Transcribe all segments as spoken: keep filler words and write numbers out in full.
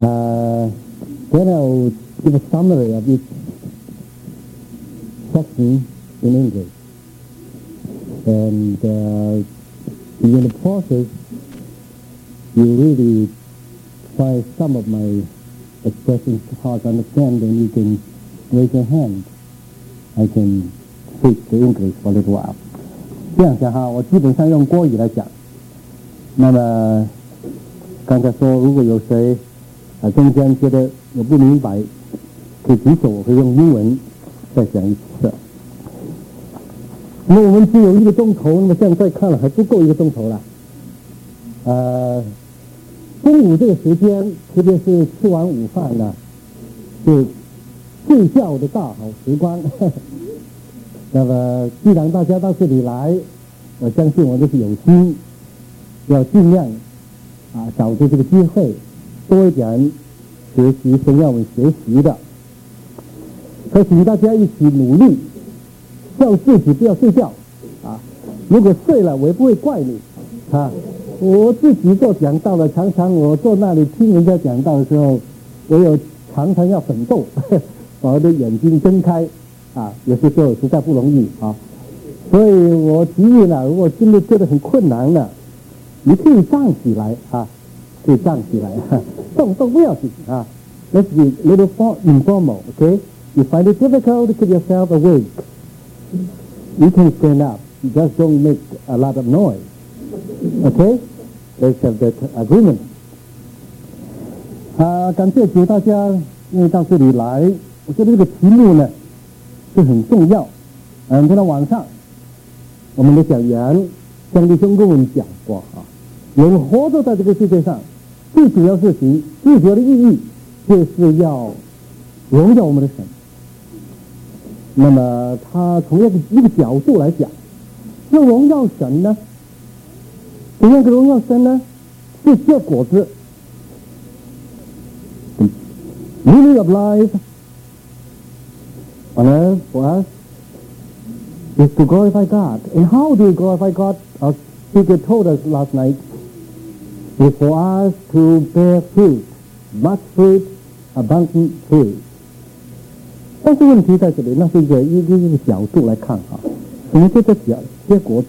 Uh, then I'll give a summary of each section in English. And uh, in the process, you really try some of my expressions hard to understand, then you can raise your hand. I can speak the English for a little while. 这样讲哈，我基本上用国语来讲。那么刚才说，如果有谁啊中间觉得有不明白，可以举手，我会用英文再讲一次。那我们只有一个钟头，那么现在看了还不够一个钟头了。呃，中午这个时间，特别是吃完午饭呢，是睡觉的大好时光。那么既然大家到这里来，我相信我都是有心，要尽量啊找出这个机会，多一点学习神要我们学习的。所以请大家一起努力，叫自己不要睡觉啊！如果睡了，我也不会怪你啊。我自己做讲道的，常常我坐那里听人家讲道的时候，我有常常要奋斗，把我的眼睛睁开。啊，有些时候实在不容易啊，所以我提议呢，如果真的觉得很困难呢，你可以站起来啊，可以站起来，动动不要紧啊。Let's be a little more informal, okay? You find it difficult to keep yourself awake, you can stand up. You just don't make a lot of noise, okay? Let's have that agreement. 啊，感谢主大家愿意到这里来。我觉得这个题目呢。是很重要。嗯，在晚上，我们的讲员江弟兄跟我们讲过啊，人活着在这个世界上，最主要事情、最主要的意义，就是要荣耀我们的神。那么，他从一个一个角度来讲，要荣耀神呢，怎样个荣耀神呢？是结果子。Meaning of life on earth for us is to glorify God. And how do we glorify God? Our speaker told us last night, is for us to bear fruit, much fruit, abundant fruit. 但是问题在这里，那是一个一个一个角度来看哈，什么叫做结结果子？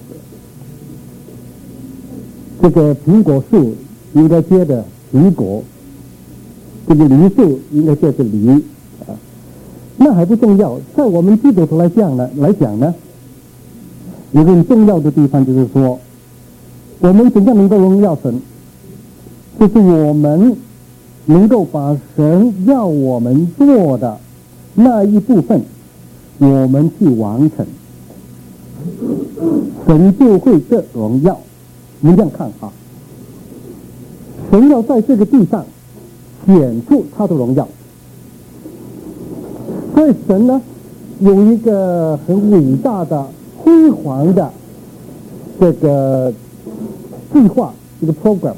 这个苹果树应该结的苹果，这个梨树应该结的梨啊。那还不重要，在我们基督徒来讲呢，来讲呢，有个很重要的地方就是说，我们怎样能够荣耀神？就是我们能够把神要我们做的那一部分，我们去完成，神就会得荣耀。你这样看哈，神要在这个地上显出他的荣耀。所以神呢有一个很伟大的辉煌的这个计划，一个 program，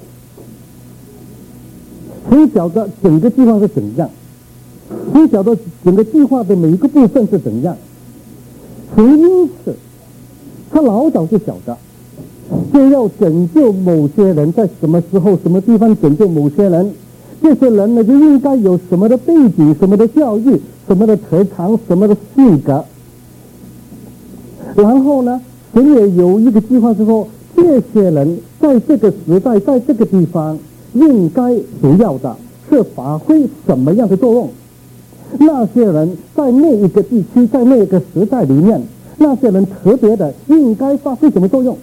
可以晓得整个计划是怎样，可以晓得整个计划的每一个部分是怎样。所以因此他老早就晓得就要拯救某些人，在什么时候什么地方拯救某些人，这些人呢就应该有什么的背景，什么的教育，什么的特长，什么的性格。然后呢，神也有一个计划是说，这些人在这个时代，在这个地方，应该主要的是发挥什么样的作用？那些人在那一个地区，在那个时代里面，那些人特别的应该发挥什么作用？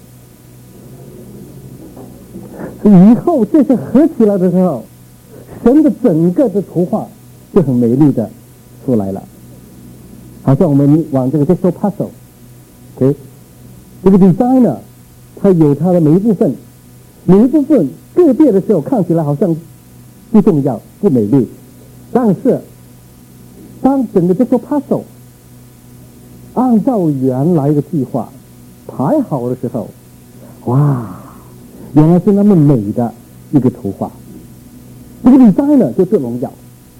以后这些合起来的时候，神的整个的图画就很美丽的出来了，好像我们往这个 jigsaw puzzle，OK， 这个 designer 它有它的每一部分，每一部分个别的时候看起来好像不重要、不美丽，但是当整个 jigsaw puzzle 按照原来的计划排好的时候，哇，原来是那么美的一个图画。这个 designer 就得荣耀。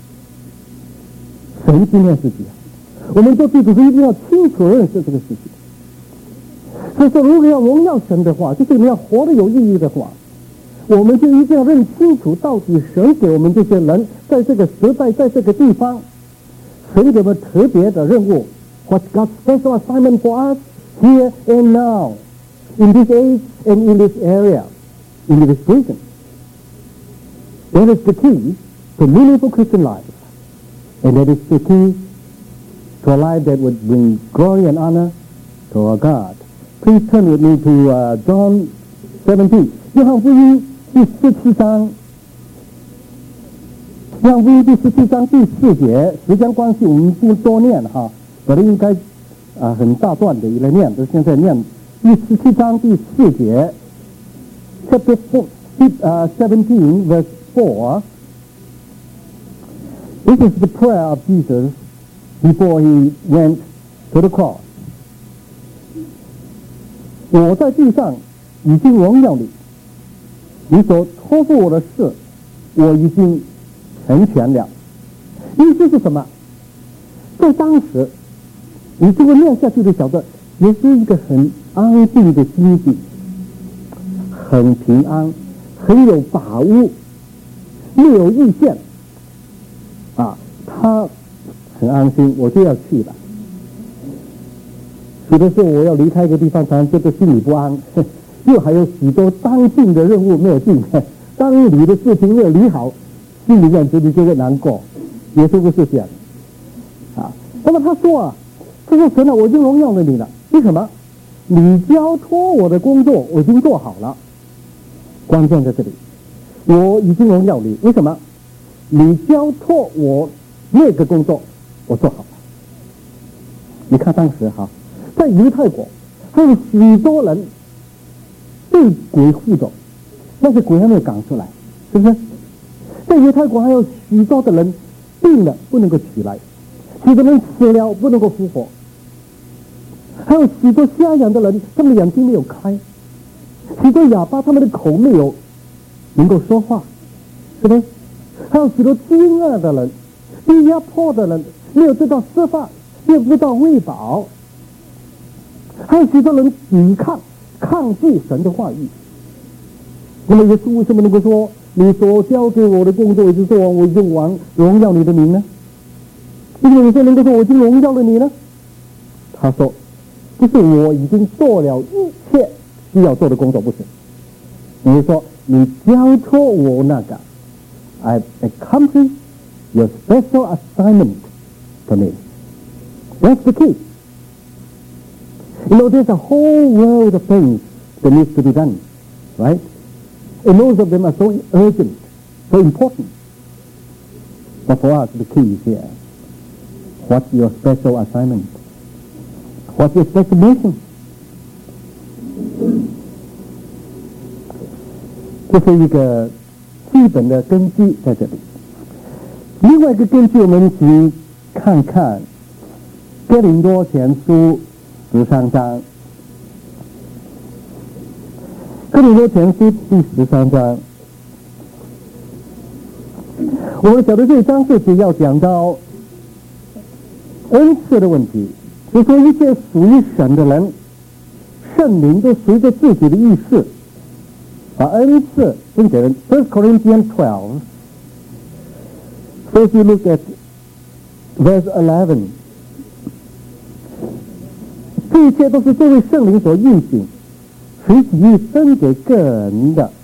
神今天是这样，我们做基督徒一定要清楚认识这个事情。所以说，如果要荣耀神的话，就是你要活得有意义的话， 我们就一定要认清楚，到底神给我们这些人在这个时代，在这个地方，神给我们特别的任务。What's God's special assignment for us here and now, in this age and in this area, in this region? That is the key to meaningful Christian life, and that is the key to a life that would bring glory and honor to our God. Please turn with me to uh, John seventeen. 约翰福音第十七章，约翰福音第十七章第四节，时间关系我们不多念哈，本来应该啊、呃、很大段的来念，但是现在念第十七章第四节 ，chapter four, uh, seventeen, verse four. This is the prayer of Jesus before he went to the cross. 我在地上已经荣耀你。你所托付我的事，我已经成全了。意思是什么？在当时，你这个念下去的晓得，也是一个很安定的心境，很平安，很有把握，没有意见。啊，他很安心，我就要去了。有的时候我要离开一个地方，常常觉得心里不安。又还有许多当尽的任务没有尽，当理的事情没有理好，心里面觉得就会难过，也是不是这样啊？那么他说啊，他说神啊，我已经荣耀了你了，为什么？你交托我的工作我已经做好了，关键在这里，我已经荣耀你，为什么？你交托我那个工作我做好了。你看当时哈，在犹太国还有许多人被鬼附着，但是鬼还没有赶出来，是不是？在犹太国还有许多的人病了不能够起来，许多人死了不能够复活，还有许多瞎眼的人，他们的眼睛没有开，许多哑巴他们的口没有能够说话，是不是？还有许多饥饿的人，被压迫的人，没有得到释放，没有得到喂饱，还有许多人抵抗抗拒神的话语。那么耶稣为什么能够说你所交给我的工作已经做完，我已经完荣耀你的名呢？为什么有些能够说我已经荣耀了你呢？他说不是我已经做了一切需要做的工作，不是，你是说你交托我那个 I've accomplished your special assignment to me. That's the key. You know, there's a whole world of things that needs to be done, right? And most of them are so urgent, so important. But for us, the key is here. What's your special assignment? What's your special mission? 这是一个基本的根基在这里。另外一个根据，我们一起看看哥林多前书十三章。哥林多前书第十三章，我们晓得这一章是主要讲到恩赐的问题，就说一些属于神的人，圣灵都随着自己的意思把恩赐分给人。First Corinthians twelve. First you look at verse eleven. 这一切都是这位圣灵所运行，随己意分给个人的。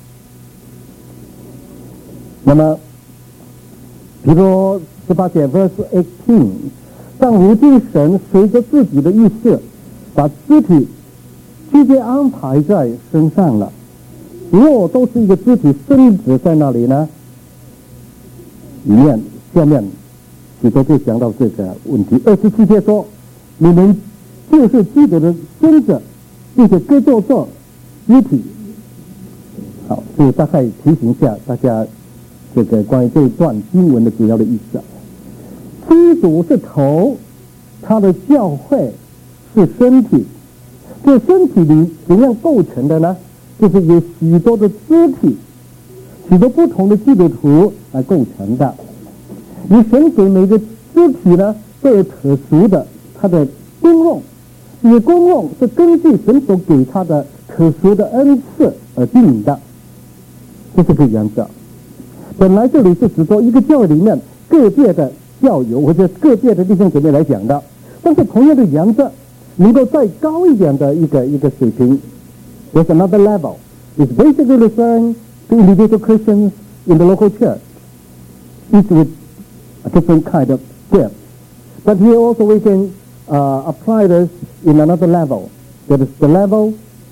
那么，比如说十八节 verse eighteen， 但如今神随着自己的意思，把肢体直接安排在身上了。若都是一个肢体，身子在那里呢？里面下面许多就讲到这个问题。二十七节说，你们就是基督的身子，并且各做做肢体。好，这个大概提醒一下大家，这个关于这一段经文的主要的意思。基督是头，他的教会是身体。这身体里怎样构成的呢？就是由许多的肢体，许多不同的基督徒来构成的。你神给每个肢体呢都有特殊的它的功用，这些功用是根据神所给他的特殊的恩赐而定的。 这是个原则。本来这里是指说一个教会里面个别的教友或者个别的弟兄姐妹来讲的，但是同样的原则能够再高一点的一个一个水平 ，there's another level. It's basically referring to individual Christians in the local church, each with a different kind of gift. But here also we can uh, apply this in another level. That is the level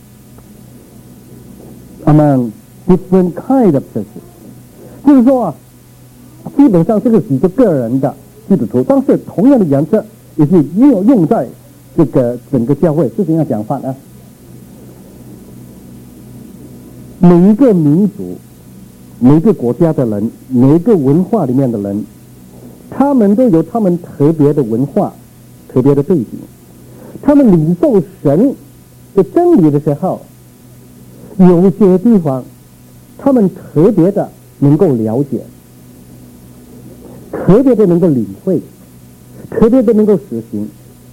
among different kind of churches. 就是说啊，基本上这个是一个个人的基督徒，但是同样的原则也是用用在这个整个教会是怎样讲法呢？每一个民族、每一个国家的人、每一个文化里面的人，他们都有他们特别的文化、特别的背景。他们领受神的真理的时候，有一些地方他们特别的能够了解，特别的能够领会，特别的能够实行。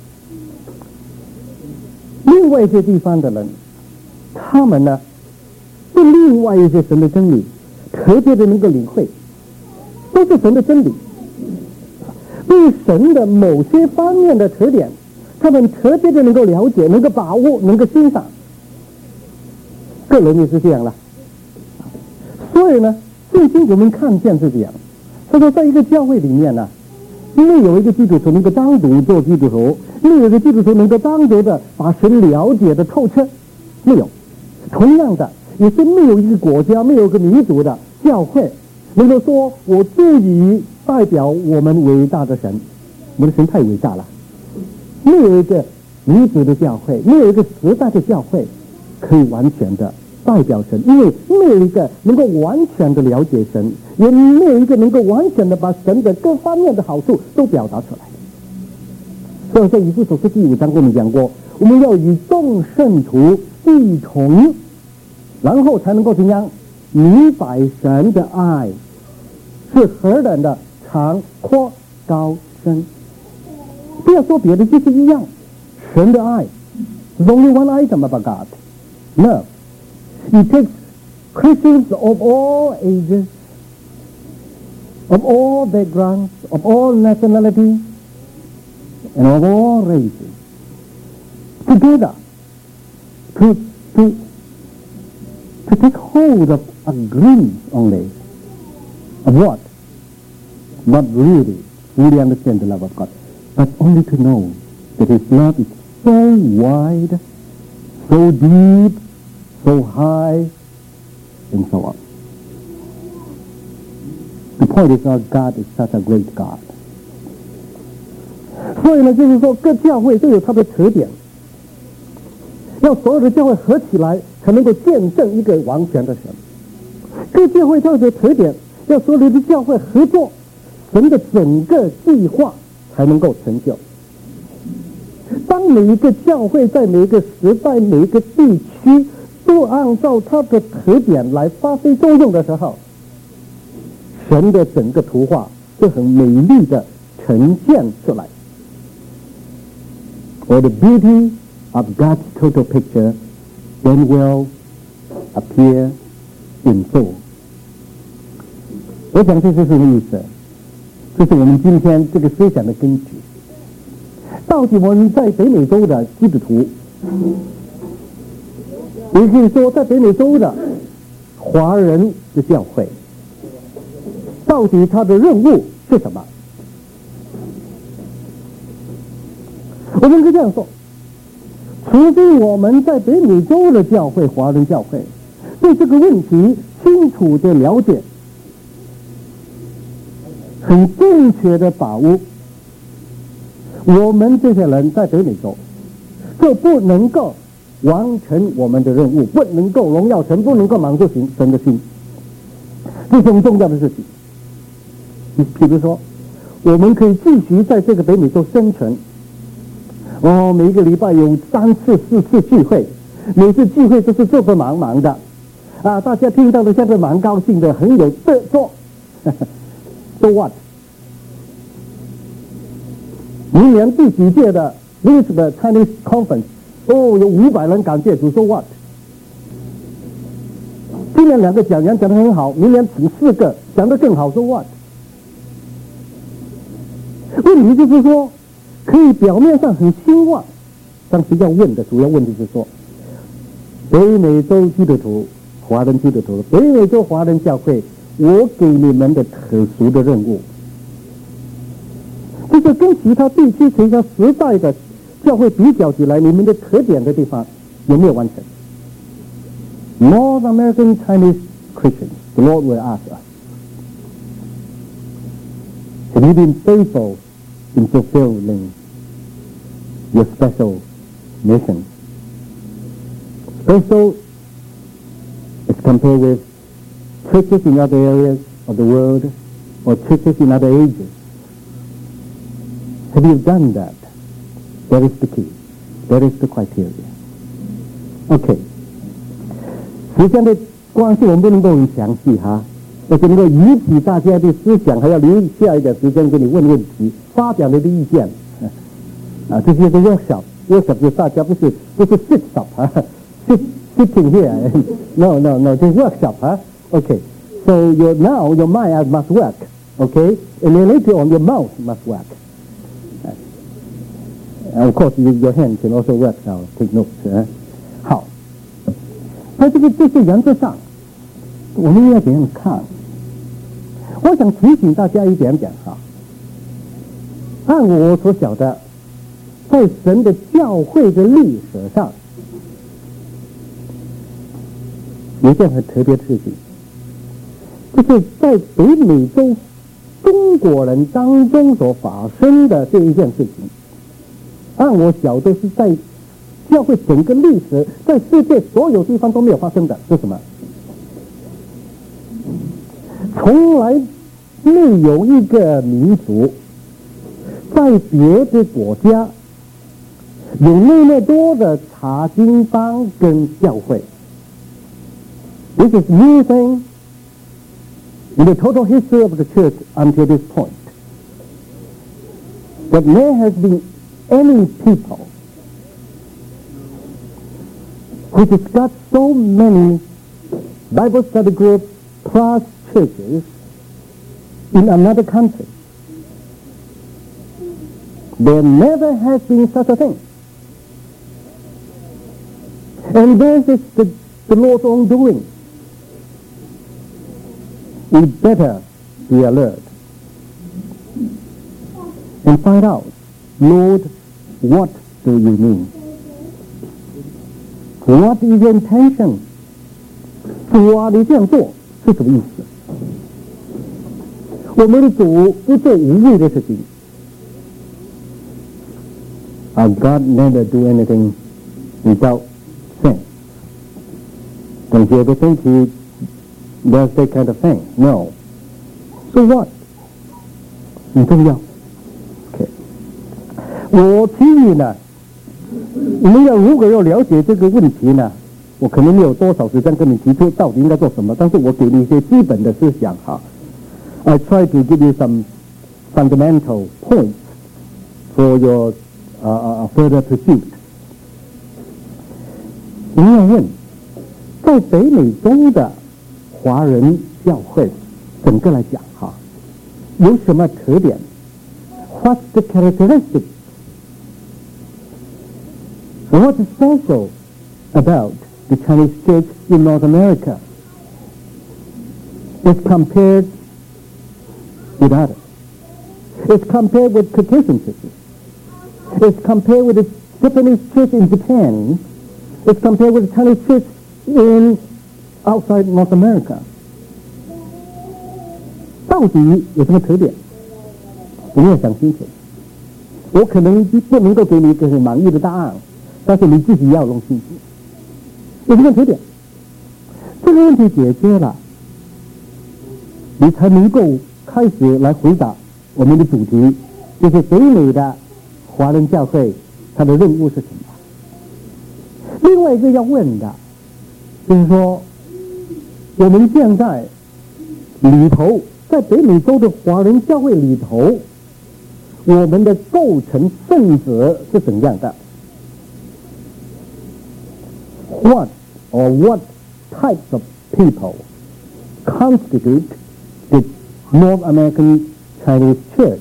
另外一些地方的人，他们呢，对另外一些神的真理特别的能够领会，都是神的真理。对神的某些方面的特点，他们特别的能够了解，能够把握，能够欣赏。个人也是这样了。所以呢，圣经我们看见是这样。他说，在一个教会里面呢，没有一个基督徒能够单独做基督徒，没有一个基督徒能够单独的把神了解的透彻，没有。同样的，也是没有一个国家、没有一个民族的教会能够说我足以代表我们伟大的神，我们的神太伟大了。没有一个民族的教会，没有一个时代的教会可以完全的代表神，因为没有一个能够完全的了解神，也没有一个能够完全的把神的各方面的好处都表达出来。所以在以弗所书第五章跟我们讲过，我们要与众圣徒一同，然后才能够怎样明白神的爱是何等的长阔高深。不要说别的，就是一样，神的爱 There's only one item about God, love. It takes Christians of all ages, of all backgrounds, of all nationalities, and of all races together to to to take hold of a glimpse only of what? Not really fully understand the love of God, but only to know that His love is so wide, so deep, so high, and so on. The point is our God is such a great God. 所以呢，就是说各教会都有它的特点，要所有的教会合起来才能够见证一个完全的神。各教会都有特点，要所有的教会合作，神的整个计划才能够成就。当每一个教会在每一个时代、每一个地区都按照它的特点来发挥作用的时候，神的整个图画就很美丽的呈现出来。Or the beauty of God's total picture then will appear in full. 我讲这是什么意思？这是我们今天这个思想的根据。到底我们在北美洲的基督徒，也可以说在北美洲的华人的教会，到底他的任务是什么？我们可以这样说，除非我们在北美洲的教会，华人教会对这个问题清楚的了解，很正确的把握，我们这些人在北美洲就不能够完成我们的任务，不能够荣耀神，不能够满足神的心，这是很重要的事情。你比如说，我们可以继续在这个北美洲生存。哦，每一个礼拜有三次、四次聚会，每次聚会都是做得忙忙的，啊，大家听到的现在蛮高兴的，很有得做。So what？ 明年第几届的 Lisbon Chinese Conference， 哦，有五百人感谢主。So what？ 这今年两个讲员讲得很好，明年请四个讲得更好，说 what？ 问题就是说，可以表面上很兴旺，但是要问的主要问题是说，北美洲基督徒、华人基督徒、北美洲华人教会，我给你们的特殊的任务，就是跟其他地区、其他时代的教会比较起来，你们的特点的地方有没有完成？ North American Chinese Christians, the Lord will ask us, have you been faithful in fulfilling your special mission? Special is compared with churches in other areas of the world or churches in other ages. Have you done that? That is the key. That is the criteria. Okay. 时间的关系，我们不能够很详细哈，而且能够引起大家的思想，还要留下一点时间给你问问题，发表你的意见。啊，这些是 workshop，workshop 就大家不是不是 sit up 啊 ，sit sitting here，no no no， 这是 workshop 啊 ，OK。So your now your mind must work，OK， and then later on your mouth must work。And of course your hand can also work now. Take notes 啊，好。 在这个这些原则上，我们要怎样看？我想提醒大家一点点哈。按我所晓得，在神的教会的历史上，有一件很特别的事情，就是在北美洲中国人当中所发生的这一件事情。按我晓得是在 教会整个历史在世界所有地方都没有发生的是什么？从来没有一个民族在别的国家有那么多的查经班跟教会。This is new thing in the total history of the church until this point. That there has been any people which has got so many Bible study groups plus churches in another country. There never has been such a thing. And this is the, the Lord's own doing. We better be alert and find out, Lord, what do you mean? What is your intention? 主啊，你这样做是什么意思？我们的主不做无谓的事情。Our God never do anything without sense. Don't you ever think He does that kind of thing? No. So what? 很重要。Okay. 我提议呢。 我们要如果要了解这个问题呢，我可能没有多少时间跟你提出到底应该做什么，但是我给你一些基本的思想哈。I try to give you some fundamental points for your uh, further pursuit. 我们要问，在北美洲的华人教会，整个来讲哈，有什么特点 ？What's the characteristics? What is special about the Chinese church in North America as compared with others? It's compared with Caucasian churches. It's compared with the Japanese church in Japan. It's compared with the Chinese church in outside North America. 到底有什么特点？我们要想清楚。我可能不能够给你一个很满意的答案。 但是你自己要弄清楚，有什么特点？这个问题解决了，你才能够开始来回答我们的主题，就是北美的华人教会它的任务是什么？另外一个要问的，就是说，我们现在里头，在北美洲的华人教会里头，我们的构成分子是怎样的？ What or what types of people constitute the North American Chinese Church?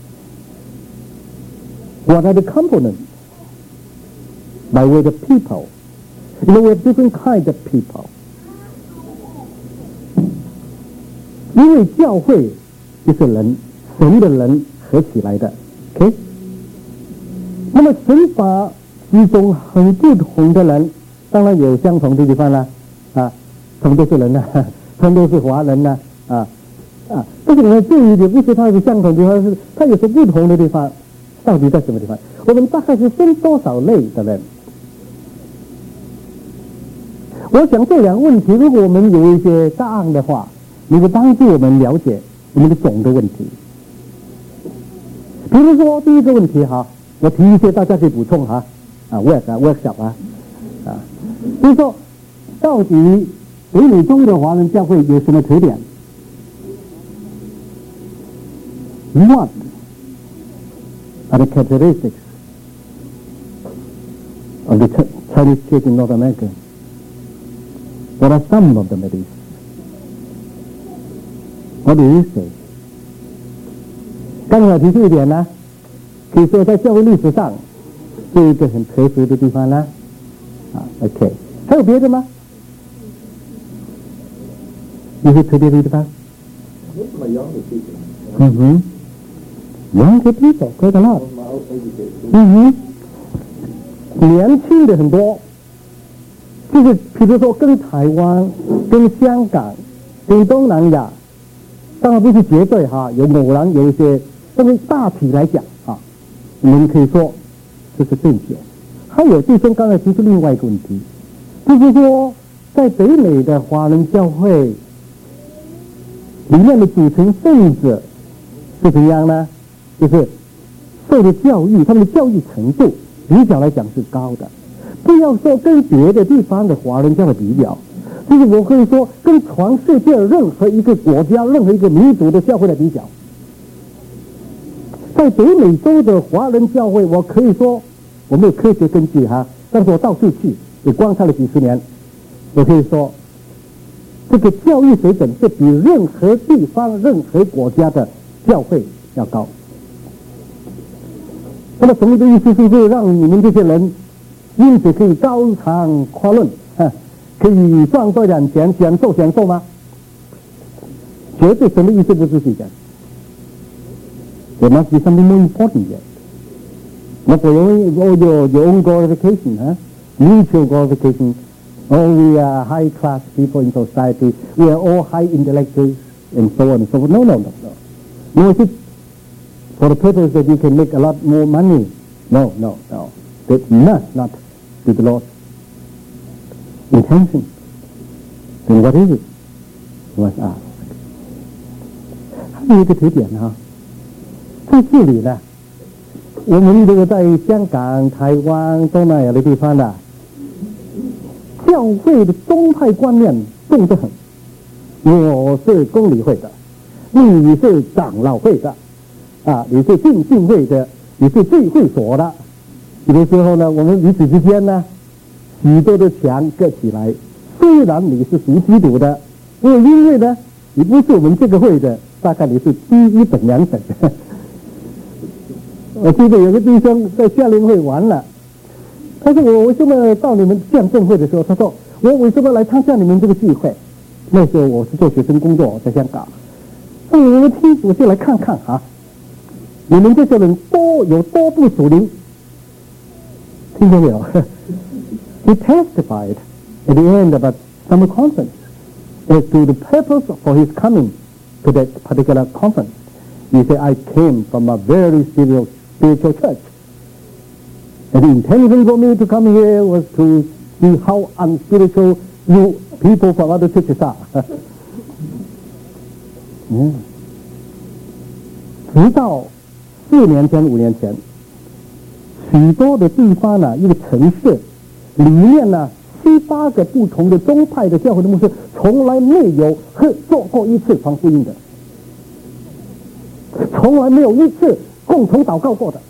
What are the components? By way of people. You know, we have different kinds of people. 因为教会就是人，神的人合起来的 ，OK？ 那么神把几种很不同的人，当然有相同的地方啦，啊，他们都是人呐、啊，他们都是华人呐、啊，啊啊，但是呢，这一点不是它是相同的地方，是它有些不同的地方，到底在什么地方？我们大概是分多少类的人？我想这两个问题，如果我们有一些答案的话，能够帮助我们了解我们的总的问题。比如说第一个问题哈，我提一些大家可以补充哈，啊 work 啊 workshop 啊，啊，就是说到底北美洲的华人教会有什么特点 ？What are the characteristics of the Chinese Church in North America? What are some of them at least? What do you say? 刚才提出一点呢，可以说在教会历史上是一个很特殊的地方呢。啊 ，OK， 还有别的吗？有些特别的地方？嗯哼 ，Younger people quite a lot。嗯哼，年轻的很多。就是比如说跟台湾、跟香港、跟东南亚，当然不是绝对哈，有偶然有一些，但是大体来讲啊，我们可以说这是正确。还有弟兄刚才提出另外一个问题，就是说在北美的华人教会里面的组成分子是怎样呢？就是受的教育，他们的教育程度比较来讲是高的。不要说跟别的地方的华人教会比较，就是我可以说跟全世界任何一个国家、任何一个民族的教会来比较，在北美洲的华人教会，我可以说我没有科学根据哈，但是我到处去也观察了几十年，我可以说这个教育水准是比任何地方、任何国家的教会要高。那么什么的意思？就是让你们这些人因此可以高谈阔论，啊，可以赚多点钱，享受享受吗？绝对什么意思不是这样。There must be something more important yet. Not for your, your, your own glorification, huh? Mutual glorification. All we are high class people in society. We are all high intellectuals and so on and so forth. No, no, no, no. No, is it for the purpose that you can make a lot more money? No, no, no. That must not be the Lord's intention. Then what is it? You must ask. 还有一个特点哈，在这里呢，我们这个在香港、台湾、东南亚的地方呢，教会的宗派观念重得很。我是公理会的，你是长老会的，啊，你是浸信会的，你是聚会所的。有的时候呢，我们彼此之间呢，许多的墙隔起来。虽然你是属基督的，不过因为呢，你不是我们这个会的，大概你是低一等两等。我记得有个弟兄在夏令会完了，他说我为什么到你们见证会的时候，他说我为什么来参加你们这个聚会？那时候我是做学生工作，在香港。那我们听，我就来看看啊，你们这些人多有多不属灵。听见没有 ？He testified at the end of a summer conference as to the purpose for his coming to that particular conference. He said, I came from a very spiritual, spiritual church. And the intention for me to come here was to see how unspiritual you people from other churches are. yeah. 直到四年前、五年前，许多的地方呢，一个城市里面呢，七八个不同的宗派的教会的牧师，从来没有做过一次传福音的，从来没有一次共同祷告过的，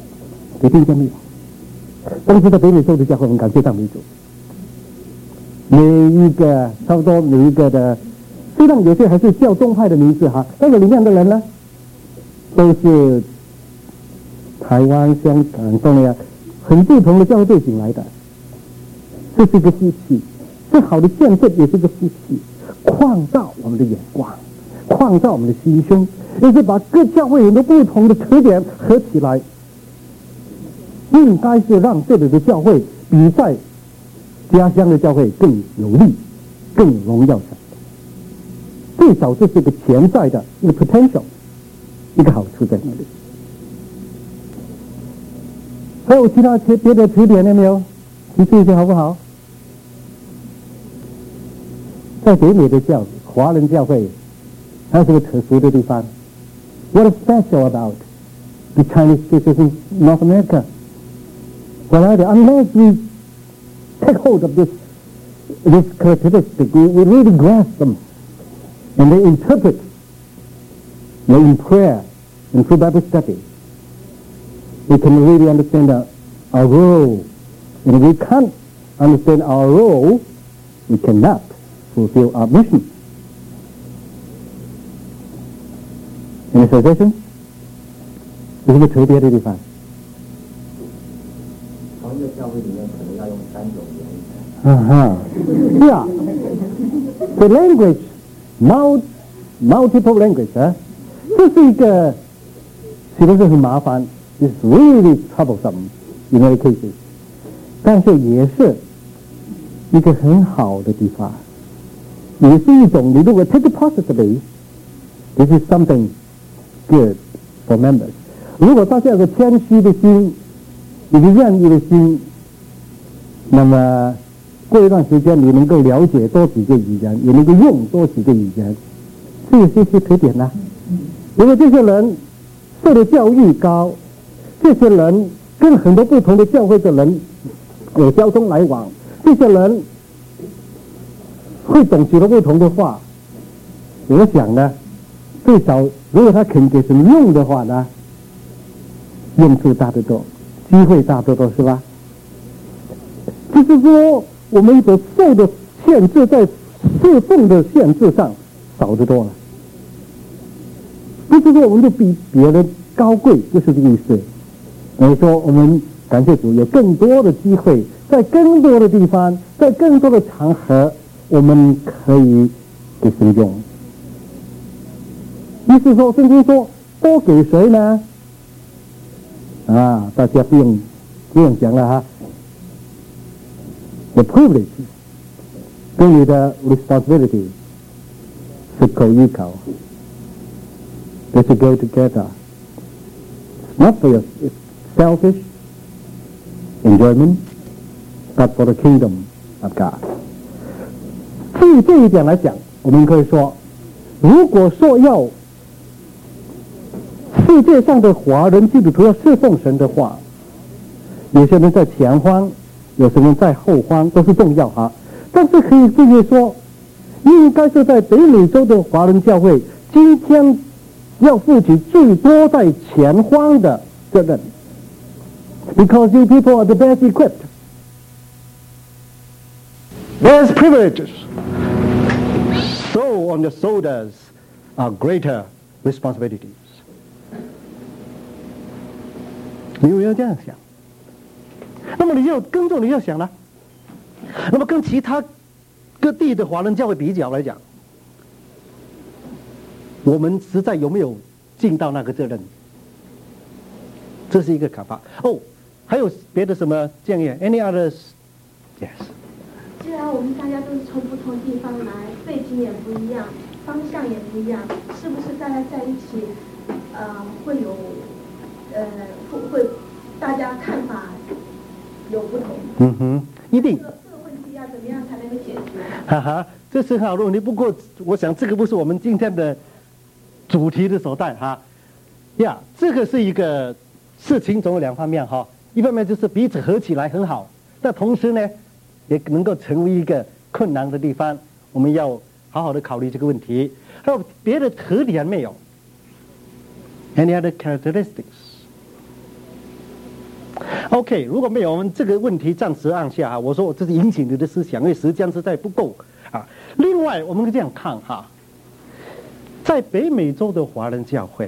你听见没有？当时在北美洲的教会，我们感谢赞美主， 每一个差不多每一个的，虽然有些还是教宗派的名字哈，但是里面的人呢，都是台湾、香港、东南亚很不同的教会背景来的，这是一个夫妻，最好的见证也是个夫妻，创造我们的眼光，创造我们的心胸，也是把各教会很多不同的特点合起来，应该是让这里的教会比在家乡的教会更有利、更荣耀上。最少这是一个潜在的一个 potential， 一个好处在那里。还有其他别的特点了没有？提出一些好不好？在北美的教华人教会，还有什么特殊的地方 ？What is special about the Chinese churches in North America? Well, unless we take hold of this this characteristic, we, we really grasp them, and they interpret them in prayer and through Bible study. We can really understand our, our role. And if we can't understand our role, we cannot fulfill our mission. Any suggestions? 有什么特别的地方？ 同一个教会里面可能要用三种言语。 啊哈，是啊 ，the language, mul multiple language 啊，这是一个，其实是很麻烦 ，it's really troublesome in many cases， 但是也是一个很好的地方，也是一种你如果 take it positively, this is something good for members。如果大家有个谦虚的心，有个愿意的心，那么过一段时间你能够了解多几个语言，也能够用多几个语言，这也是一些特点呢。如果这些人受的教育高，这些人跟很多不同的教会的人有交通来往，这些人会懂许多不同的话，我想呢，最少如果他肯给什么用的话呢，用处大得多，机会大得多，是吧？就是说，我们所受的限制在侍奉的限制上少得多了。不是说我们就比别人高贵，不是这个意思。而是说，我们感谢主，有更多的机会，在更多的地方，在更多的场合，我们可以给神用。意思说，圣经说多给谁呢？啊，大家不用不用讲了哈。The privilege 跟你的 responsibility 是口一口 ，they should go together. Not for your selfish enjoyment, but for the kingdom of God. 至于这一点来讲，我们可以说，如果说要世界上的华人基督徒要侍奉神的话，有些人在前方，有些人在后方，都是重要哈。但是可以这么说，应该是在北美洲的华人教会，今天要负起最多在前方的责任。Because you people are the best equipped. There's privileges. So on your shoulders are greater responsibilities. 你有没有这样想？那么你要跟着你要想了，那么跟其他各地的华人教会比较来讲，我们实在有没有尽到那个责任？这是一个看法。哦，还有别的什么建议 ？Any others? Yes. 既然我们大家都是从不同地方来，背景也不一样，方向也不一样，是不是大家在一起，呃，会有，呃，会会大家看法有不同？ 嗯哼，一定。 这个这个问题要怎么样才能够解决？ 哈哈，这是很好的问题。不过，我想这个不是我们今天的主题的所在哈。呀，这个是一个事情总有两方面哈，一方面就是彼此合起来很好，但同时呢，也能够成为一个困难的地方，我们要好好的考虑这个问题。还有别的特点没有 ？Any other characteristics? OK， 如果没有，我们这个问题暂时按下啊。我说我这是引起你的思想，因为时间实在不够啊。另外，我们这样看哈，在北美洲的华人教会，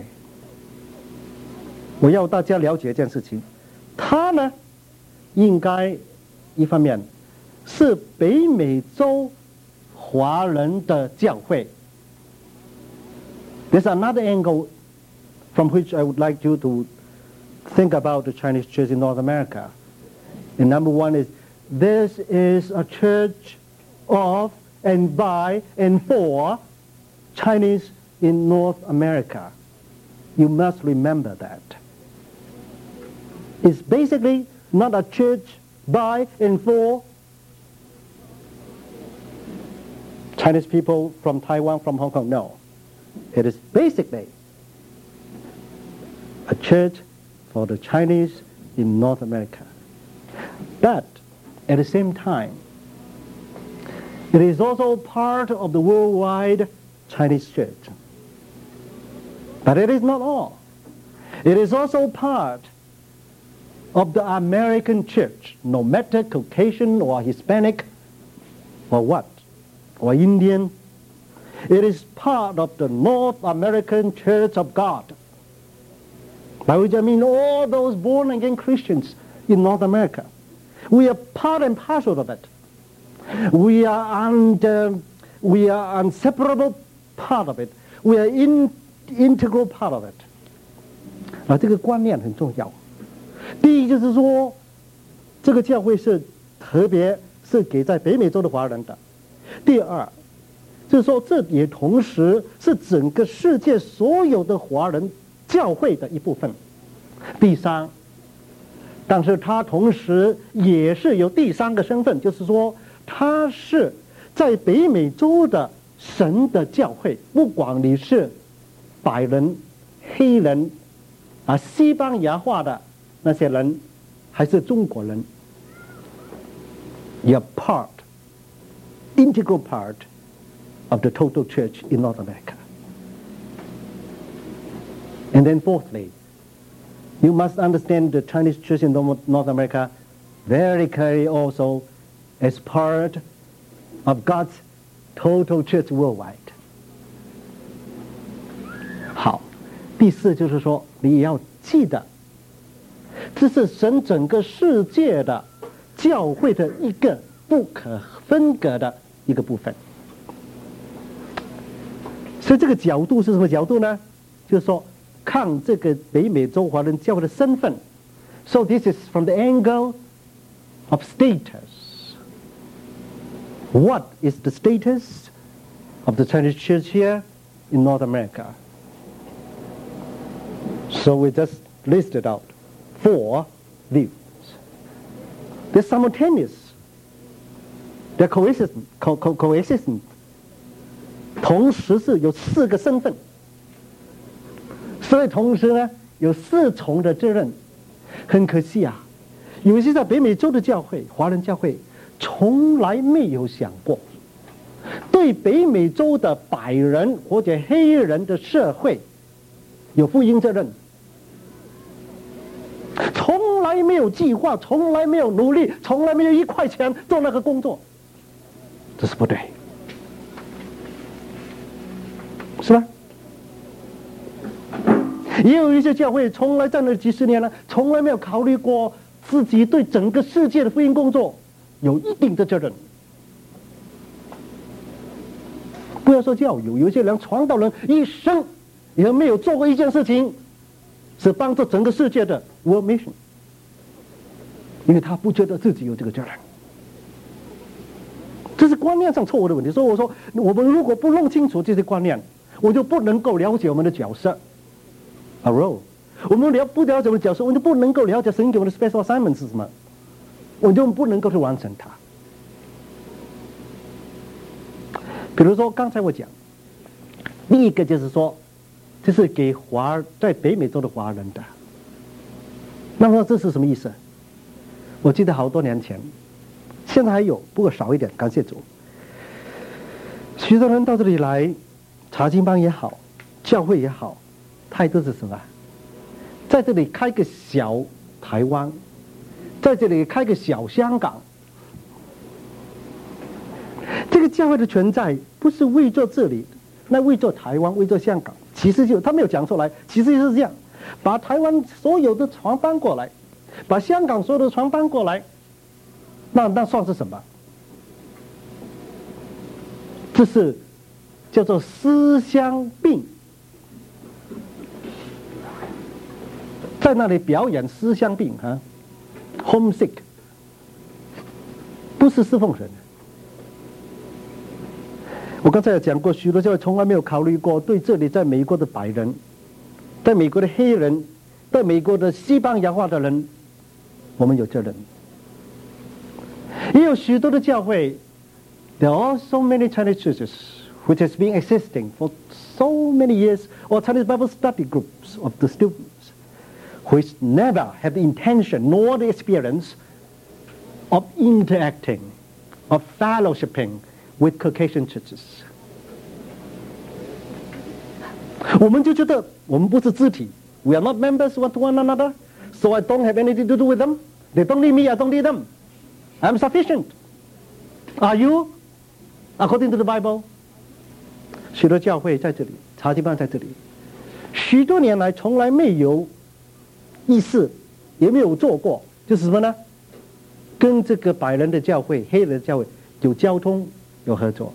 我要大家了解一件事情，它呢，应该一方面是北美洲华人的教会。There's another angle from which I would like you to think about the Chinese church in North America. And number one is, this is a church of and by and for Chinese in North America. You must remember that. It's basically not a church by and for Chinese people from Taiwan, from Hong Kong. No. It is basically a church for the Chinese in North America. But at the same time, it is also part of the worldwide Chinese church. But it is not all. It is also part of the American church, no matter Caucasian or Hispanic or what, or Indian. It is part of the North American Church of God. By which I mean all those born-again Christians in North America. We are part and parcel of it. We are under, we are inseparable part of it. We are in, integral part of it. 啊，这个观念很重要。第一就是说，这个教会是特别是给在北美洲的华人的。第二，就是说这也同时是整个世界所有的华人教会的一部分。第三，但是它同时也是有第三个身份，就是说它是在北美洲的神的教会，不管你是白人、黑人啊、西班牙话的那些人，还是中国人 ，you're part, integral part of the total church in North America. And then fourthly, you must understand the Chinese church in North America very clearly also as part of God's total church worldwide. 好，第四就是说，你也要记得，这是神整个世界的教会的一个不可分割的一个部分。所以这个角度是什么角度呢？就是说，看这个北美洲华人教会的身份。So this is from the angle of status. What is the status of the Chinese church here in North America? So we just listed out four views. They're simultaneous. They're coexistent. Co co coexistent. 同时是有四个身份，所以同时呢有四重的责任。很可惜啊，有些在北美洲的教会，华人教会从来没有想过对北美洲的白人或者黑人的社会有福音责任，从来没有计划，从来没有努力，从来没有一块钱做那个工作，这是不对。是吧？也有一些教会从来在那几十年了，从来没有考虑过自己对整个世界的福音工作有一定的责任。不要说教友，有些人传道人一生也没有做过一件事情，是帮助整个世界的 world mission， 因为他不觉得自己有这个责任。这是观念上错误的问题。所以我说，我们如果不弄清楚这些观念，我就不能够了解我们的角色 ，a role。我们了不了解我们的角色，我就不能够了解神给我们的 special assignment 是什么，我就不能够去完成它。比如说刚才我讲，第一个就是说，这是给华在北美洲的华人的。那么这是什么意思？我记得好多年前，现在还有，不过少一点，感谢主。许多人到这里来。查经班也好，教会也好，态度是什么？在这里开个小台湾， 在这里开个小香港。这个教会的存在不是为做这里，那为做台湾，为做香港，其实就他没有讲出来，其实就是这样，把台湾所有的船搬过来，把香港所有的船搬过来，那那算是什么？这是叫做思乡病，在那里表演思乡病啊 ，homesick， 不是侍奉神。我刚才有讲过，许多教会从来没有考虑过对这里在美国的白人、在美国的黑人、在美国的西班牙话的人，我们有责任。也有许多的教会 ，there are so many Chinese churches which has been existing for so many years, or Chinese Bible study groups of the students, which never have the intention nor the experience of interacting, of fellowshipping with Caucasian churches. 我们就觉得我们不是肢体 ，we are not members one to one another, so I don't have anything to do with them. They don't need me, I don't need them. I'm sufficient. Are you? According to the Bible. 许多教会在这里，茶经班在这里，许多年来从来没有意识，也没有做过，就是什么呢？跟这个白人的教会、黑人的教会有交通。有合作，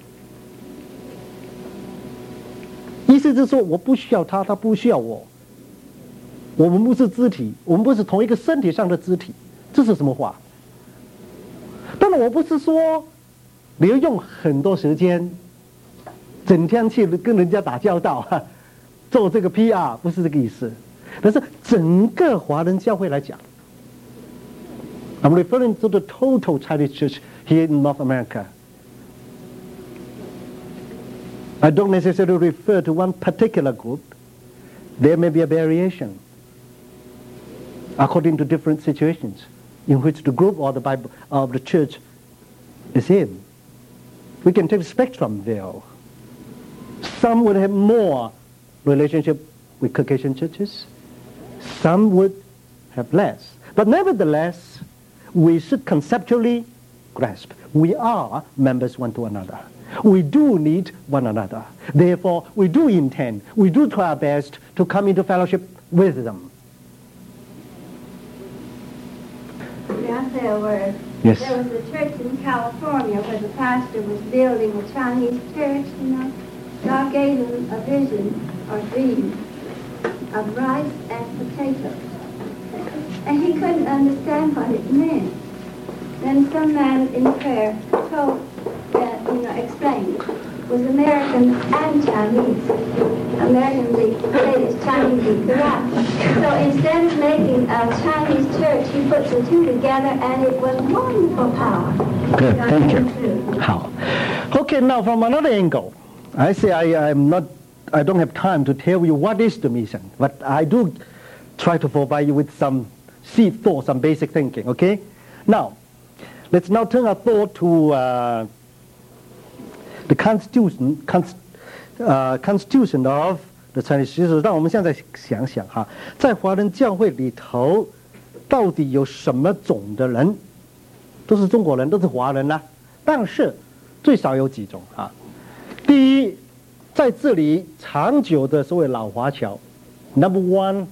意思是说我不需要他，他不需要我。我们不是肢体，我们不是同一个身体上的肢体，这是什么话？当然，我不是说你要用很多时间，整天去跟人家打交道，做这个 P R， 不是这个意思。但是整个华人教会来讲 ，I'm referring to the total Chinese church here in North America. I don't necessarily refer to one particular group. There may be a variation according to different situations in which the group or the Bible of the church is in. We can take the spectrum there. Some would have more relationship with Caucasian churches. Some would have less. But nevertheless, we should conceptually grasp. We are members one to another. We do need one another. Therefore, we do intend, we do try our best to come into fellowship with them. May I say a word? Yes. There was a church in California where the pastor was building a Chinese church, you know. God gave him a vision or dream of rice and potatoes. And he couldn't understand what it meant. Then some man in prayer told Uh, you know, explained was American and Chinese. American the latest Chinese the Quran. So instead of making a Chinese church, he put the two together, and it was wonderful power. Good, thank you. How? Okay, now from another angle, I say I am not, I don't have time to tell you what is the mission, but I do try to provide you with some seed thoughts, some basic thinking. Okay, now let's now turn our thought to. Uh, The constitution, const, uh, constitution of the Chinese. 就是让我们现在想想哈，在华人教会里头，到底有什么种的人？都是中国人，都是华人啦、啊。但是最少有几种啊。第一，在这里长久的所谓老华侨 ，Number one,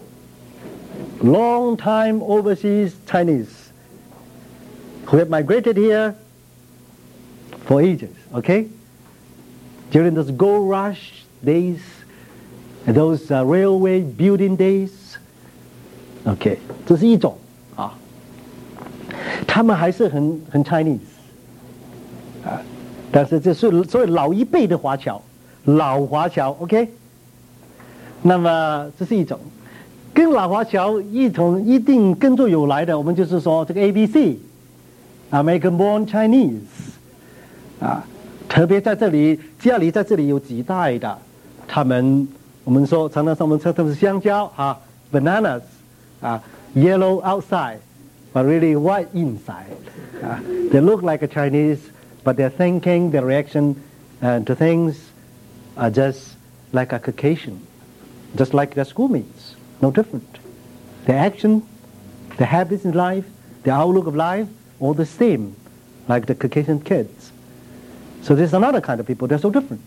long time overseas Chinese who have migrated here for ages. Okay? During those gold rush days, those uh, railway building days, okay, 这是一种啊，他们还是很很 Chinese 啊，但是这是所谓老一辈的华侨，老华侨 ，OK， 那么这是一种，跟老华侨一同一定跟着有来的，我们就是说这个 A B C，American born Chinese 啊。特别在这里，家里在这里有几代的，他们我们说常常我们称他们是香蕉啊 ，bananas 啊 ，yellow outside but really white inside 啊 ，they look like a Chinese but their thinking, their reaction uh, to things are just like a Caucasian, just like their schoolmates, no different. Their action, their habits in life, the outlook of life, all the same, like the Caucasian kids. So there's another kind of people, they're so different.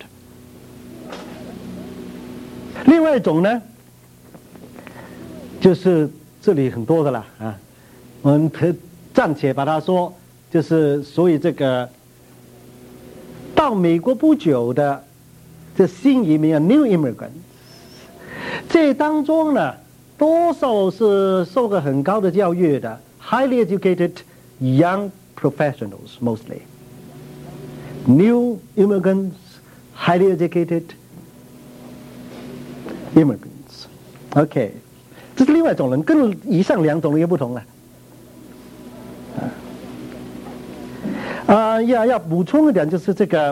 另外一种呢，就是这里很多的啦啊，我们暂且把它说，就是所以这个到美国不久的这新移民啊 ，new immigrants， 这当中呢，多数是受过很高的教育的 ，highly educated young professionals mostly. New immigrants, highly educated immigrants. OK， 这是另外一种人，跟以上两种人又不同了。啊，要要补充一点，就是这个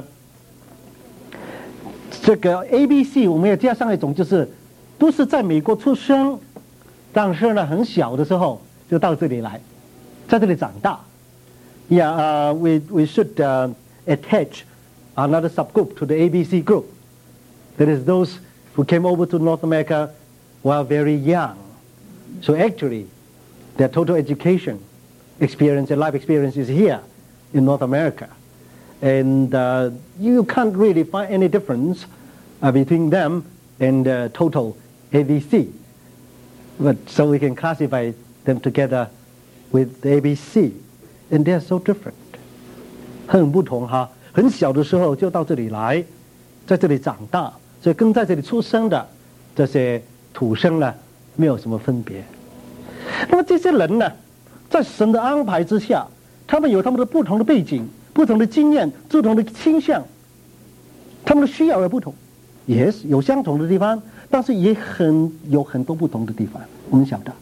这个 A B C， 我们要加上一种，就是都是在美国出生，但是呢很小的时候就到这里来，在这里长大。Yeah, uh, we we should uh, attach another subgroup to the A B C group. That is those who came over to North America while very young. So actually, their total education experience and life experience is here in North America. And uh, you can't really find any difference uh, between them and the total A B C. But so we can classify them together with the A B C. And they are so different. 很不同哈，很小的时候就到这里来，在这里长大，所以跟在这里出生的这些土生呢，没有什么分别。那么这些人呢，在神的安排之下，他们有他们的不同的背景、不同的经验、不同的倾向，他们的需要也不同。Yes， 有相同的地方，但是也很有很多不同的地方。我们晓得，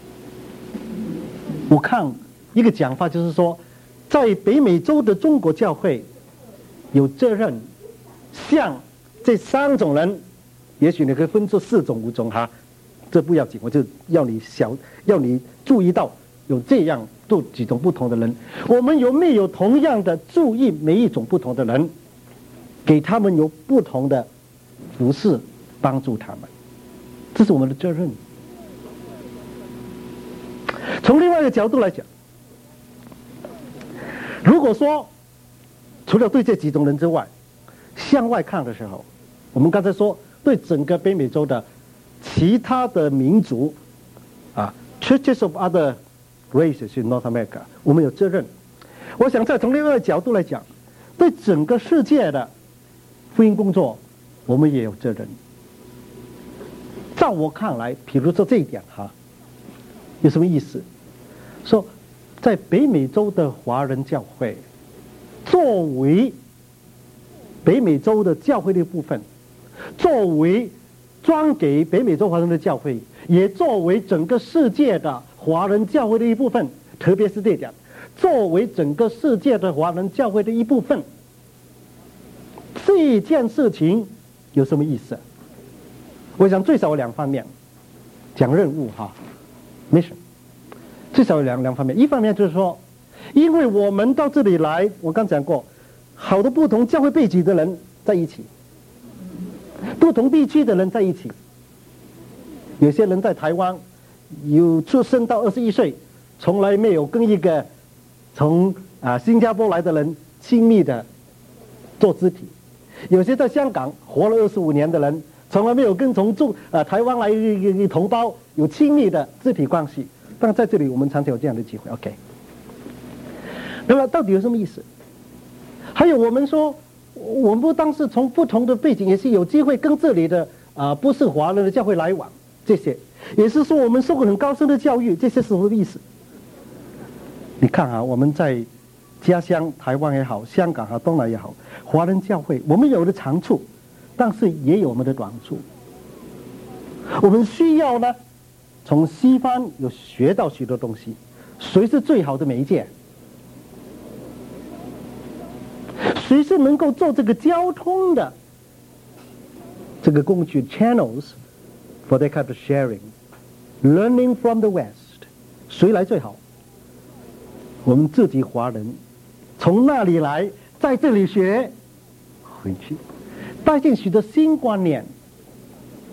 我看一个讲法就是说，在北美洲的中国教会有责任向这三种人，也许你可以分出四种五种哈，这不要紧，我就要你小要你注意到有这样都几种不同的人，我们有没有同样的注意每一种不同的人，给他们有不同的服侍，帮助他们，这是我们的责任。从另外一个角度来讲，如果说除了对这几种人之外，向外看的时候，我们刚才说对整个北美洲的其他的民族啊 ，churches of other races in North America， 我们有责任。我想再从另外一个角度来讲，对整个世界的福音工作，我们也有责任。照我看来，比如说这一点哈，有什么意思？说在北美洲的华人教会，作为北美洲的教会的一部分，作为专给北美洲华人的教会，也作为整个世界的华人教会的一部分，特别是这点，作为整个世界的华人教会的一部分，这件事情有什么意思？我想最少有两方面，讲任务哈 ，mission， 最少有两两方面。一方面就是说，因为我们到这里来，我刚讲过，好多不同教会背景的人在一起，不同地区的人在一起。有些人在台湾，有出生到二十一岁，从来没有跟一个从啊新加坡来的人亲密的做肢体；有些在香港活了二十五年的人，从来没有跟从中啊台湾来的同胞有亲密的肢体关系。但在这里，我们常常有这样的机会。OK。那么到底有什么意思？还有我们说，我们不当是从不同的背景，也是有机会跟这里的啊、呃、不是华人的教会来往，这些也是说我们受过很高深的教育，这些是什么意思？你看啊，我们在家乡台湾也好，香港和东南也好，华人教会我们有的长处，但是也有我们的短处。我们需要呢，从西方有学到许多东西，谁是最好的媒介？谁是能够做这个交通的这个工具 channels for that kind of sharing, learning from the West？ 谁来最好？我们自己华人从那里来，在这里学，回去带进许多新观念。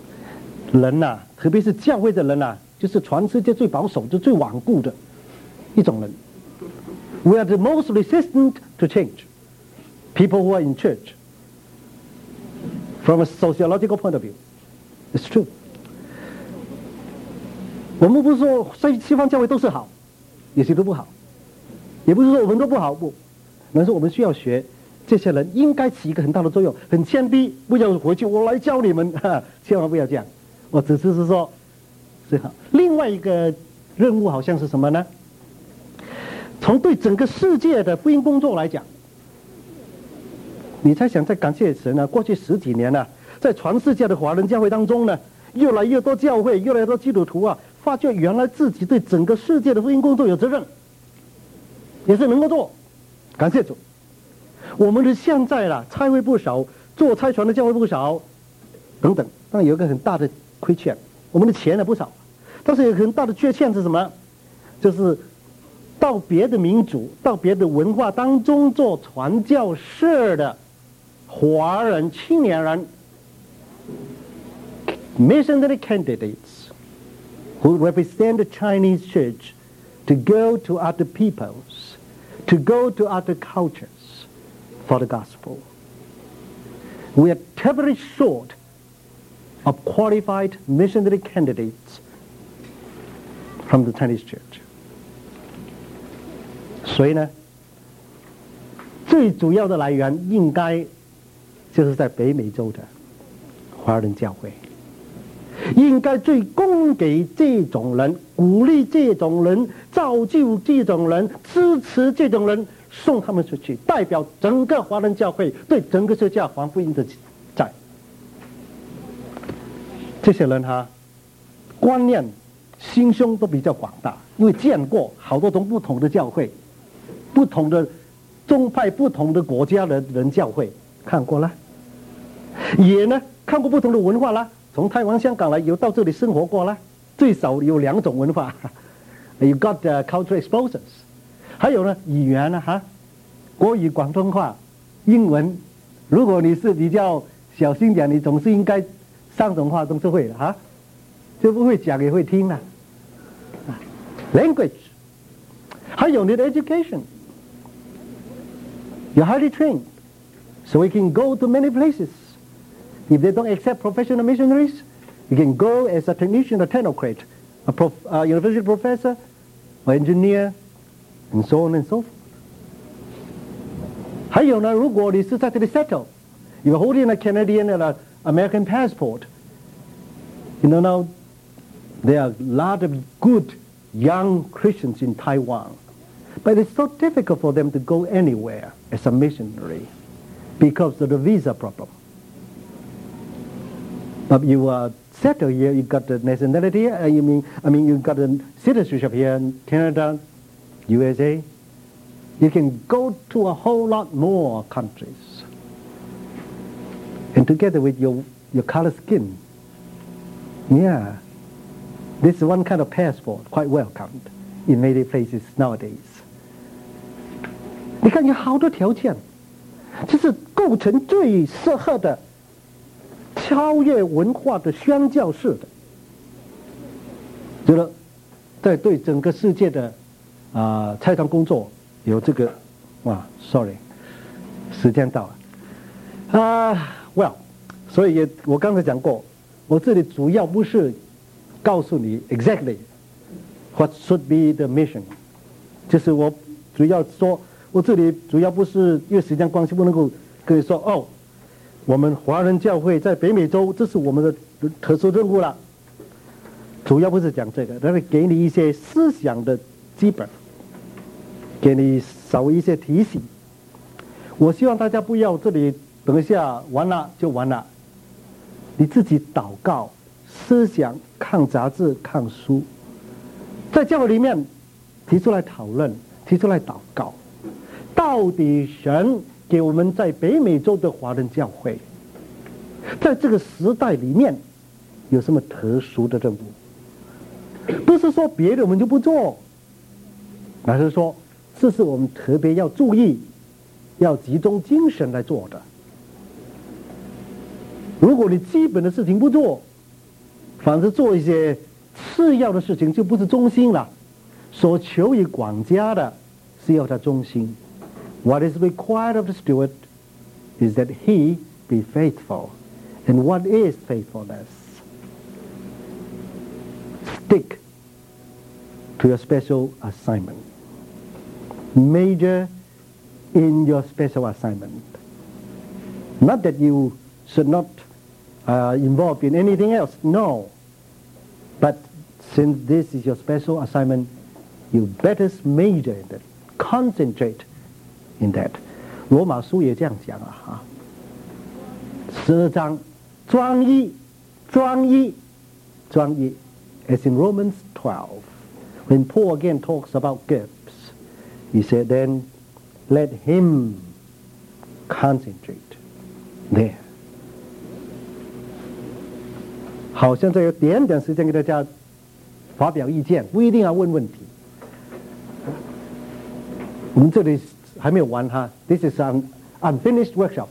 人呐、啊，特别是教会的人呐、啊，就是全世界最保守、就最顽固的。 一种人。We are the most resistant to change. People who are in church. From a sociological point of view, it's true. 我们不是说西西方教会都是好，有些都不好，也不是说我们都不好，不，而是我们需要学这些人应该起一个很大的作用，很谦卑，不要回去我来教你们，哈，千万不要这样。我只是是说，是好。另外一个任务好像是什么呢？从对整个世界的福音工作来讲，你才想在感谢神呢？过去十几年呢，在全世界的华人教会当中呢，越来越多教会，越来越多基督徒啊，发觉原来自己对整个世界的福音工作有责任，也是能够做。感谢主，我们的现在啦，差会不少，做差传的教会不少，等等。但有一个很大的亏欠，我们的钱也不少，但是有很大的缺陷是什么？就是到别的民族、到别的文化当中做传教士的华人青年人 ，missionary candidates who represent the Chinese church to go to other peoples, to go to other cultures for the gospel. We are terribly short of qualified missionary candidates from the Chinese church. 所以呢，最主要的来源应该就是在北美洲的华人教会，应该最供给这种人，鼓励这种人，造就这种人，支持这种人，送他们出去，代表整个华人教会对整个世界还福音的债。这些人哈，观念、心胸都比较广大，因为见过好多种不同的教会。不同的宗派、不同的国家的人教会看过了，也呢看过不同的文化啦。从台湾、香港来，有到这里生活过啦，最少有两种文化。You got the cultural exposures。还有呢，语言呢哈，国语、广东话、英文。如果你是比较小心点，你总是应该三种话都是会的哈，就不会讲也会听了。Language。还有你的 education。You're highly trained, so you can go to many places. If they don't accept professional missionaries, you can go as a technician, a technocrat, a prof, uh, university professor, or engineer, and so on and so forth. 还有呢，如果你是在这里 settle, you're holding a Canadian or an American passport. You know now, there are a lot of good young Christians in Taiwan. But it's so difficult for them to go anywhere as a missionary because of the visa problem. But you are settled here, you got the nationality, uh, you mean, I mean, you got the citizenship here in Canada, U S A. You can go to a whole lot more countries. And together with your, your color skin, yeah, this is one kind of passport, quite welcomed in many places nowadays. 你看有好多条件，这是构成最适合的超越文化的宣教士的，觉得在对整个世界的啊差传工作有这个哇 ，sorry， 时间到了啊 ，well， 所以也我刚才讲过，我这里主要不是告诉你 exactly what should be the mission， 就是我主要说。我这里主要不是因为时间关系不能够跟你说哦，我们华人教会在北美洲，这是我们的特殊任务了。主要不是讲这个，但是给你一些思想的基本，给你稍微一些提醒。我希望大家不要这里等一下完了就完了，你自己祷告、思想、看杂志、看书，在教会里面提出来讨论，提出来祷告。到底神给我们在北美洲的华人教会，在这个时代里面有什么特殊的任务？不是说别的我们就不做，而是说这是我们特别要注意、要集中精神来做的。如果你基本的事情不做，反而做一些次要的事情，就不是中心了。 所求于管家的是要他忠心。What is required of the steward is that he be faithful. And what is faithfulness? Stick to your special assignment. Major in your special assignment. Not that you should not uh, involve in anything else, no. But since this is your special assignment, you better major in that, concentrate in that. 罗马书也这样讲啊，哈，十二章，专一，专一，专一。As in Romans twelve, when Paul again talks about gifts, he said, then let him concentrate there. 好，现在有点点时间给大家发表意见，不一定要问问题。我们这里还没有完哈 ，This is an unfinished workshop.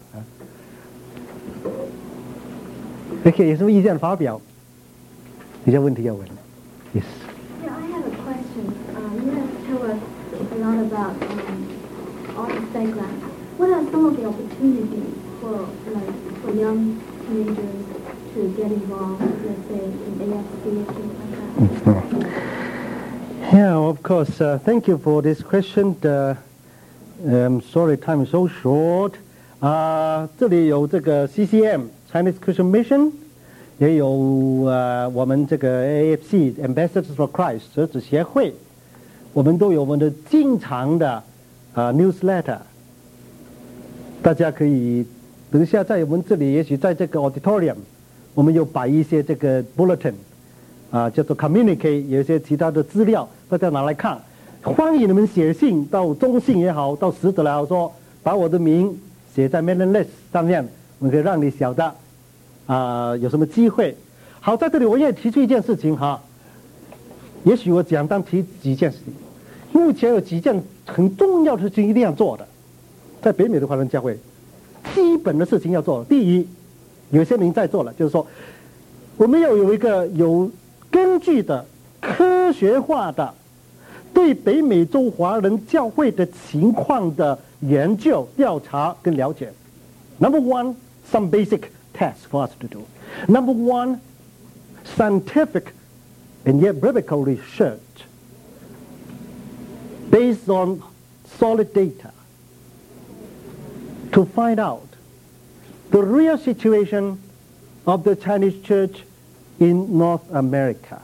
OK， 有什么意见发表？有些问题要问 ？Yes. Yeah, I have a question. Uh, you have told us a lot about um, artist background. What are some of the opportunities for like for young teenagers to get involved, let's say in A F C or things like that? Yeah, of course. Uh, thank you for this question. Uh, um, sorry, time is so short. 啊、uh, ，这里有这个 C C M Chinese Christian Mission， 也有呃、uh, 我们这个 A F C Ambassadors for Christ 折子协会，我们都有我们的经常的啊、uh, newsletter， 大家可以等一下在我们这里，也许在这个 auditorium， 我们有摆一些这个 bulletin。啊，叫做 communicate， 有一些其他的资料，大家拿来看。欢迎你们写信到中信也好，到使者来好说，把我的名写在 mailing list 上面，我可以让你晓得啊、呃、有什么机会。好，在这里我也提出一件事情哈，也许我简单提几件事情。目前有几件很重要的事情一定要做的，在北美的华人教会，基本的事情要做。第一，有些人在做了，就是说我们要有一个有根据的科学化的对北美洲华人教会的情况的研究、调查跟了解。Number one, some basic tests for us to do. Number one, scientific and yet biblical research based on solid data to find out the real situation of the Chinese church in North America.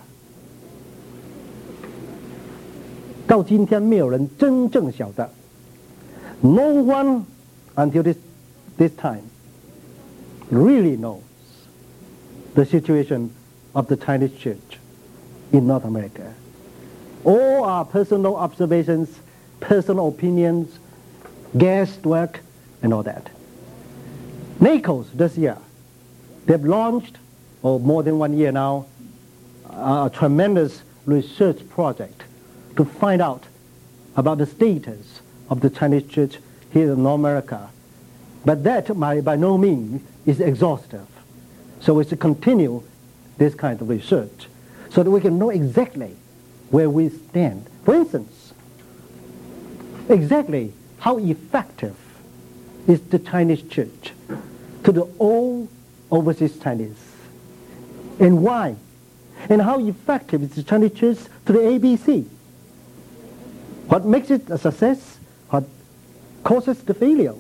到今天没有人真正晓得 No one until this, this time really knows the situation of the Chinese church in North America. All our personal observations, personal opinions, guesswork, and all that. NACOS this year, they've launched, or more than one year now, a tremendous research project to find out about the status of the Chinese church here in North America. But that, by, by no means, is exhaustive. So it's to continue this kind of research so that we can know exactly where we stand. For instance, exactly how effective is the Chinese church to the all overseas Chinese, and why, and how effective is the Chinese church to the A B C. What makes it a success? What causes the failures?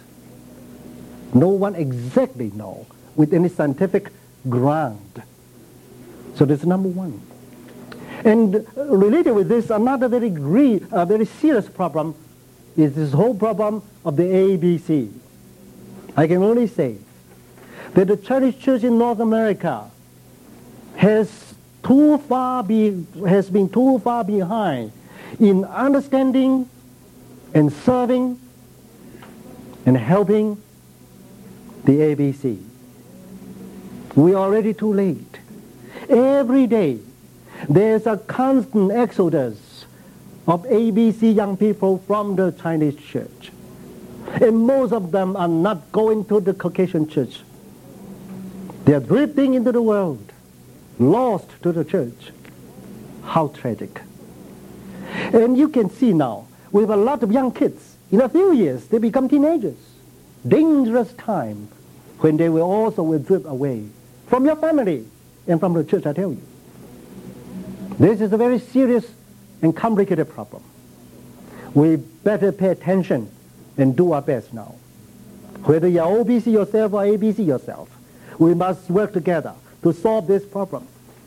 No one exactly knows with any scientific ground. So that's number one. And related with this, another very, re, uh, very serious problem is this whole problem of the A B C. I can only say that the Chinese church in North America has too far be, has been too far behind in understanding and serving and helping the A B C. We are already too late. Every day there's a constant exodus of A B C young people from the Chinese church. And most of them are not going to the Caucasian church. They are drifting into the world, lost to the church. How tragic. And you can see now, we have a lot of young kids. In a few years, they become teenagers. Dangerous time when they will also will drift away from your family and from the church, I tell you. This is a very serious and complicated problem. We better pay attention and do our best now. Whether you're O B C yourself or A B C yourself, we must work together to solve this problem.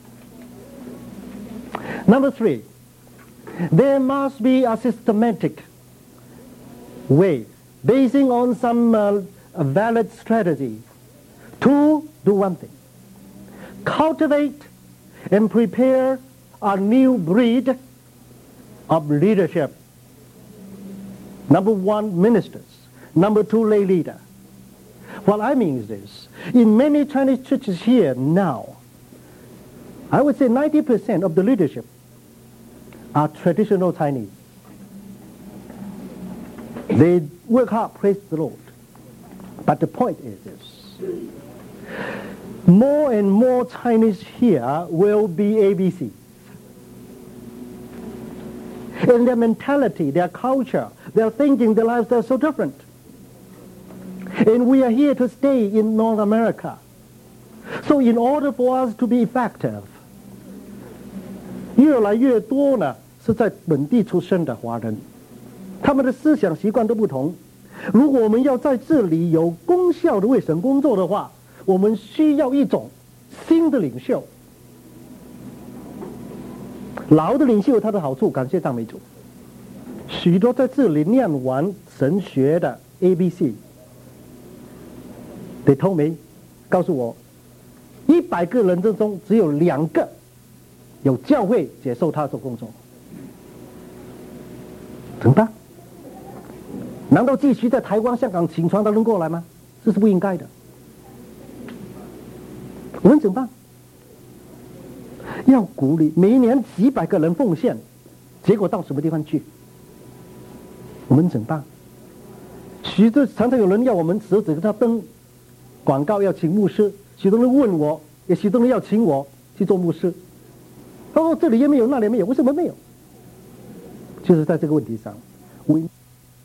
Number three, there must be a systematic way, basing on some uh, a valid strategy, to do one thing. Cultivate and prepare a new breed of leadership. Number one, ministers. Number two, lay leader. What I mean is this. In many Chinese churches here now, I would say ninety percent of the leadership are traditional Chinese. They work hard, praise the Lord. But the point is this. More and more Chinese here will be A B C. And their mentality, their culture, their thinking, their lives are so different. And we are here to stay in North America. So in order for us to be effective, 越来越多呢是在本地出生的华人，他们的思想习惯都不同。如果我们要在这里有功效的为神工作的话，我们需要一种新的领袖。老的领袖有他的好处，感谢赞美主。许多在这里念完神学的 A B C，they told me， 告诉我，一百个人之中只有两个有教会接受他做工作，怎么办？难道继续在台湾、香港请传道人过来吗？这是不应该的。我们怎么办？要鼓励每一年几百个人奉献，结果到什么地方去？我们怎么办？许多常常有人要我们指指给他登广告，要请牧师。许多人问我，也许多人要请我去做牧师。哦，这里也没有，那里也没有，为什么没有？就是在这个问题上，我。